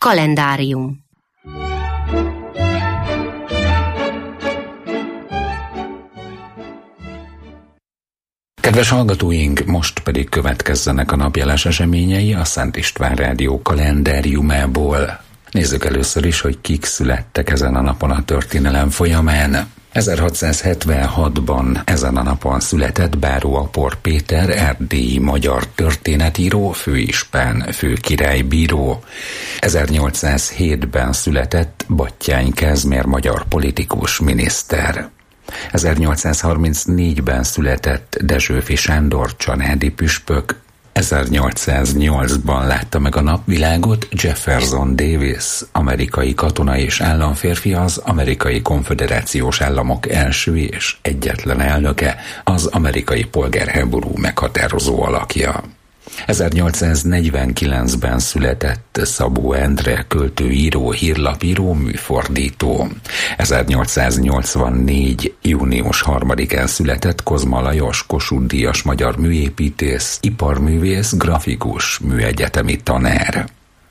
Kalendárium. Kedves hallgatóink, most pedig következzenek a napjeles eseményei a Szent István Rádió kalendáriumából. Nézzük először is, hogy kik születtek ezen a napon a történelem folyamán. ezerhatszázhetvenhatban ezen a napon született Báró Apor Péter, erdélyi magyar történetíró, főispán, főkirálybíró. ezernyolcszázhétben született Batthyány Kázmér, magyar politikus, miniszter. ezernyolcszázharmincnégyben született Dezsőfi Sándor, csanádi püspök. ezernyolcszáznyolcban látta meg a napvilágot Jefferson Davis, amerikai katona és államférfi, az Amerikai Konföderációs Államok első és egyetlen elnöke, az amerikai polgárháború meghatározó alakja. ezernyolcszáznegyvenkilencben született Szabó Endre, költőíró, hírlapíró, műfordító. ezernyolcszáznyolcvannégy. június harmadikán született Kozma Lajos, Kossuth-díjas magyar műépítész, iparművész, grafikus, műegyetemi tanár.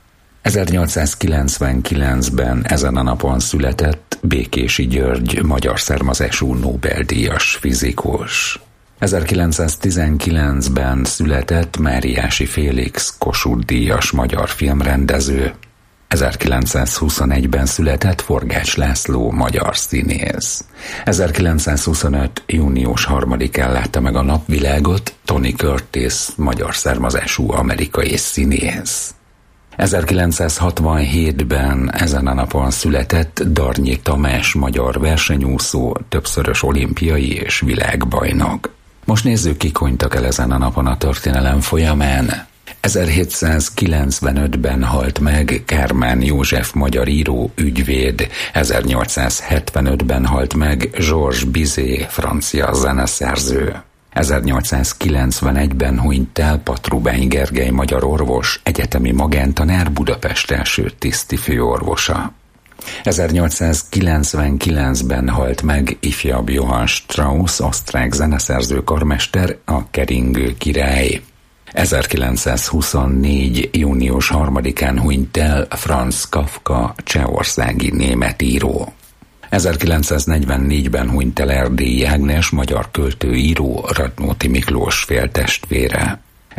ezernyolcszázkilencvenkilencben ezen a napon született Békési György, magyar származású Nobel-díjas fizikus. ezerkilencszáztizenkilencben született Máriási Félix, Kossuth-díjas magyar filmrendező. ezerkilencszázhuszonegyben született Forgács László, magyar színész. ezerkilencszázhuszonöt. június harmadikán látta meg a napvilágot Tony Curtis, magyar származású amerikai színész. ezerkilencszázhatvanhétben ezen a napon született Darnyi Tamás, magyar versenyúszó, többszörös olimpiai és világbajnok. Most nézzük, kik hunytak el ezen a napon a történelem folyamán. ezerhétszázkilencvenötben halt meg Kármán József, magyar író, ügyvéd. ezernyolcszázhetvenötben halt meg Georges Bizet, francia zeneszerző. ezernyolcszázkilencvenegyben hunyt el Patrubány Gergely, magyar orvos, egyetemi magántanár, Budapest első tiszti főorvosa. ezernyolcszázkilencvenkilencben halt meg ifjabb Johann Strauss, osztrák zeneszerző, karmester, a keringő király. ezerkilencszázhuszonnégy. június harmadikán hunyt el Franz Kafka, csehországi német író. ezerkilencszáznegyvennégyben hunyt el Erdélyi Ágnes, magyar költő-író, Radnóti Miklós féltestvére.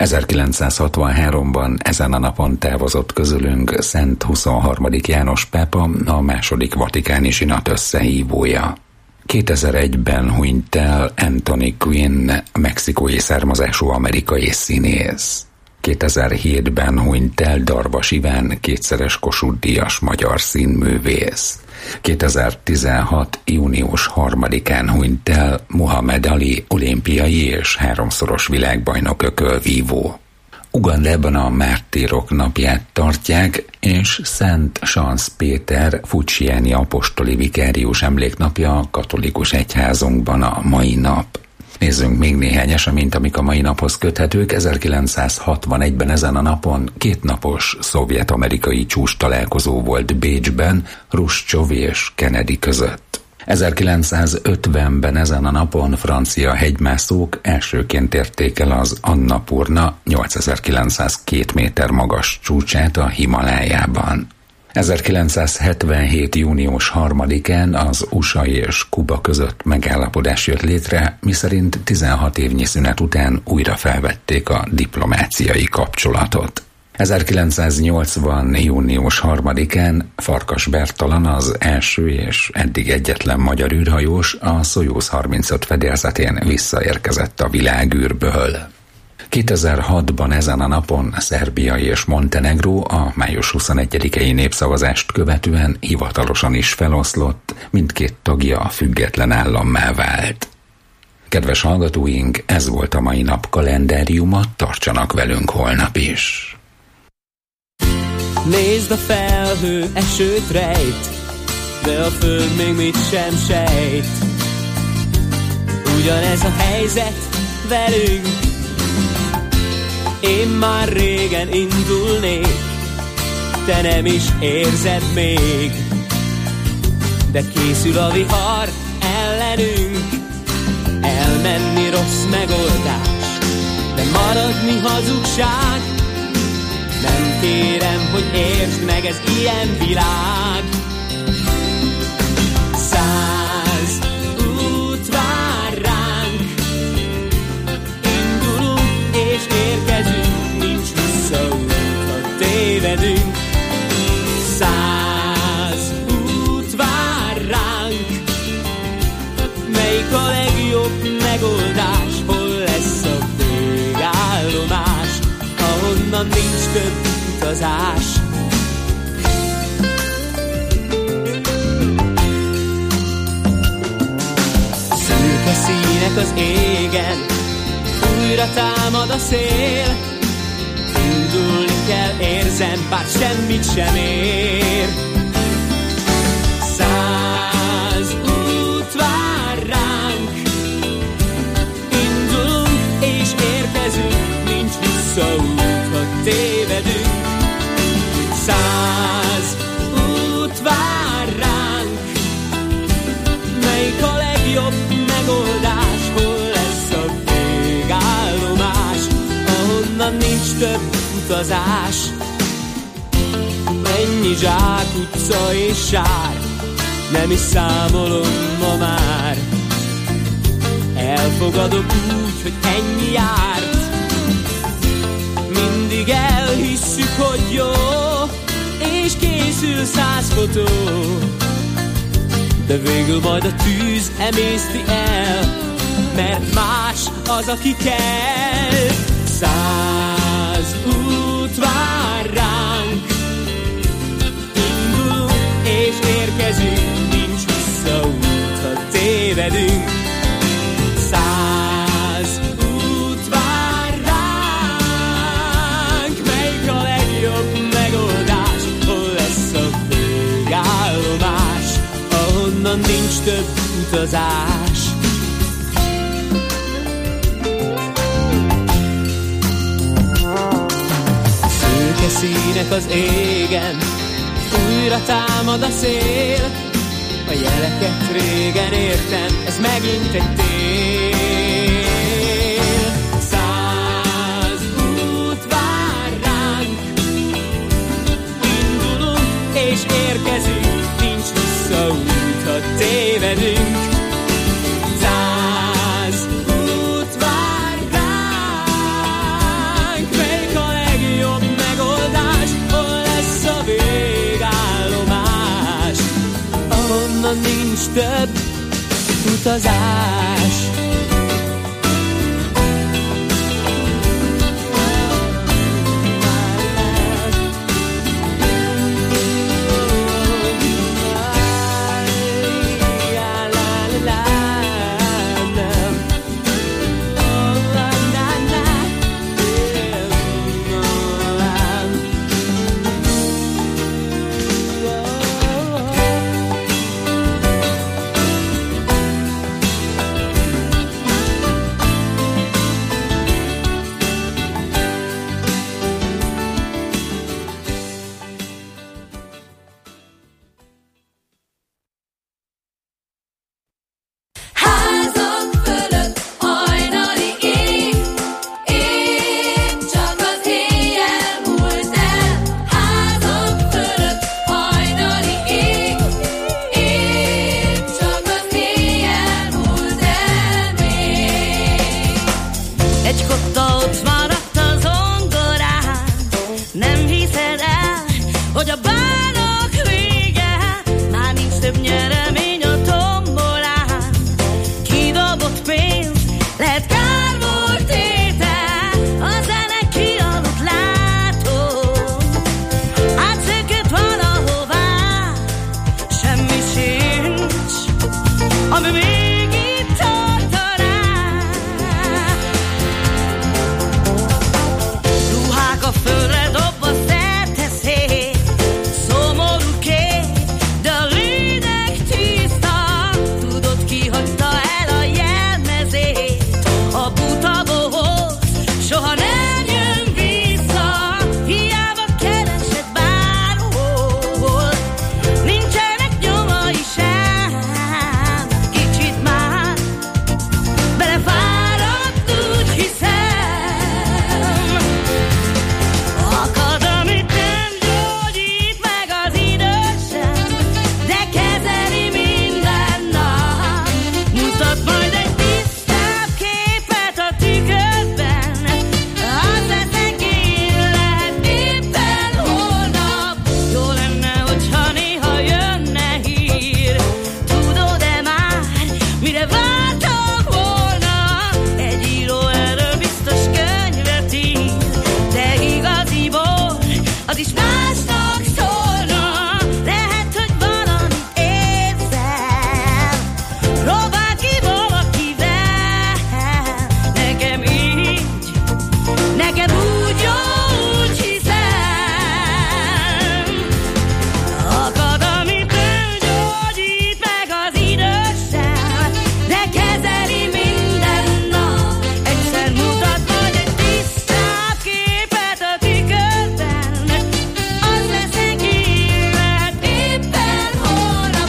ezerkilencszázhatvanháromban ezen a napon távozott közülünk Szent huszonharmadik János pápa, a második vatikáni zsinat összehívója. kétezer-egyben hunyt el Anthony Quinn, mexikói származású amerikai színész. kétezer-hétben hunyt el Darvas Iván, kétszeres Kossuth-díjas magyar színművész. kétezer-tizenhat. június harmadikán hunyt el Muhammad Ali, olimpiai és háromszoros világbajnok ökölvívó. Ugandában a mártírok napját tartják, és Szent Sansz Péter, fucsiani apostoli vikárius emléknapja a katolikus egyházunkban a mai nap. Nézzünk még néhány eseményt, amik a mai naphoz köthetők. ezerkilencszázhatvanegyben ezen a napon kétnapos szovjet-amerikai csúcs találkozó volt Bécsben, Hruscsov és Kennedy között. ezerkilencszázötvenben ezen a napon francia hegymászók elsőként érték el az Annapurna nyolcezer-kilencszázkettő méter magas csúcsát a Himalájában. ezerkilencszázhetvenhét. június harmadikán az u es á és Kuba között megállapodás jött létre, miszerint tizenhat évnyi szünet után újra felvették a diplomáciai kapcsolatot. ezerkilencszáznyolcvan. június harmadikán Farkas Bertalan, az első és eddig egyetlen magyar űrhajós, a Szojuz harmincöt fedélzetén visszaérkezett a világűrből. kétezer-hatban ezen a napon Szerbia és Montenegró a május huszonegyedikei népszavazást követően hivatalosan is feloszlott, mindkét tagja a független állammá vált. Kedves hallgatóink, ez volt a mai nap kalendáriuma, tartsanak velünk holnap is. Nézd, a felhő esőt rejt, de a föld még mit sem sejt. Ugyanez a helyzet velünk, én már régen indulnék, te nem is érzed még. De készül a vihar ellenünk, elmenni rossz megoldás, de maradni hazugság, nem kérem, hogy értsd meg, ez ilyen világ. Száz út vár ránk, indulunk és érkezünk, nincs visszaút, ha tévedünk. Száz út vár ránk, melyik a legjobb megoldás, hol lesz a végállomás, ahonnan nincs több utazás. Szürke színek az égen, újra támad a szél, indulni kell, érzem, bár semmit sem ér. Száz út vár ránk, indulunk és érkezünk, nincs visszaút, ha tévedünk. Száz út vár ránk, melyik a legjobb megoldás, hol lesz a végállomás, ahonnan nincs több utazás. Ennyi zsák utca és sár, nem is számolom ma már. Elfogadok úgy, hogy ennyi járt. Mindig elhisszük, hogy jó, és készül száz fotó, de végül majd a tűz emészti el, mert más az, aki kell. Száz út vár ránk, indulunk és érkezünk, nincs visszaút, ha tévedünk. Száz út vár ránk, melyik a legjobb megoldás, hol lesz a végállomás, ahonnan nincs több utazás. Szőke színek az égen, újra támad a szél, a jeleket régen értem, ez megint egy tél. Száz út vár ránk, indulunk és érkezünk, nincs visszaút, ha tévedünk. Száz út vár ránk, melyik a legjobb megoldás, hol lesz a végállomás, ahonnan nincs több utazás. Ruhák a földre dobva szerte szét, az is másnak szólna. Lehet, hogy valamit érzel, próbál ki valakivel. Nekem így, nekem úgy, úgy hiszem. Akad, amit nem gyógyít meg az időssel, de kezeli minden nap. Egyszer mutat majd egy tisztább képet a tükörben. Az leszek én, lehet éppen holnap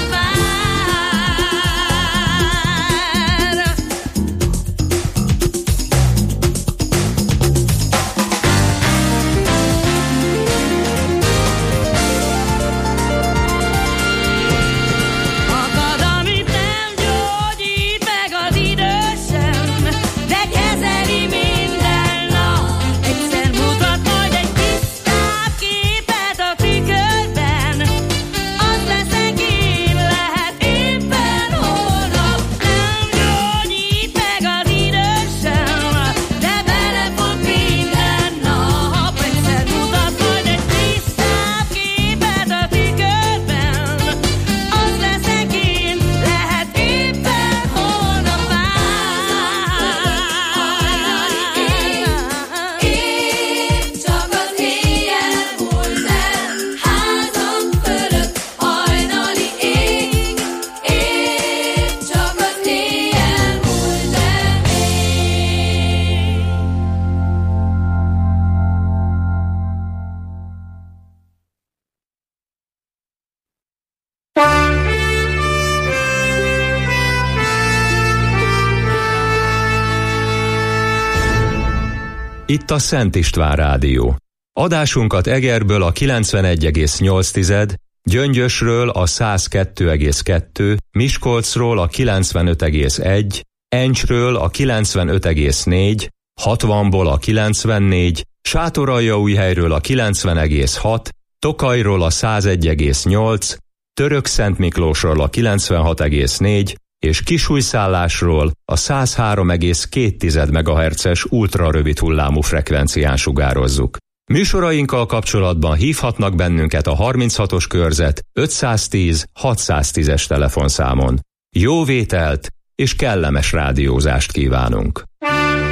már. Akad, amit nem gyógyít meg az idősen, de kezeli minden nap. Egyszer mutat majd egy tisztább képet a tükörben. Az leszek én, lehet éppen holnap. Nem gyógyít meg az idősen, de belefog minden nap. Egyszer mutat majd egy tisztább képet a tükörben. Az leszek én, lehet éppen holnap már. Épp csak az éjjel múlt el, házam fölött hajnali ég. Épp csak az éjjel múlt el még. Itt a Szent István Rádió. Adásunkat Egerből a kilencvenegy egész nyolc, Gyöngyösről a száz kettő egész kettő, Miskolcról a kilencvenöt egész egy, Encsről a kilencvenöt egész négy, hatvanból a kilencvennégy, Sátoraljaújhelyről a kilencven egész hat, Tokajról a száz egy egész nyolc, Törökszentmiklósról a kilencvenhat egész négy, és Kisújszállásról a száz három egész két megahertzes ultrarövid hullámú frekvencián sugározzuk. Műsorainkkal kapcsolatban hívhatnak bennünket a harminchatos körzet ötszáztíz hatszáztízes telefonszámon. Jó vételt és kellemes rádiózást kívánunk!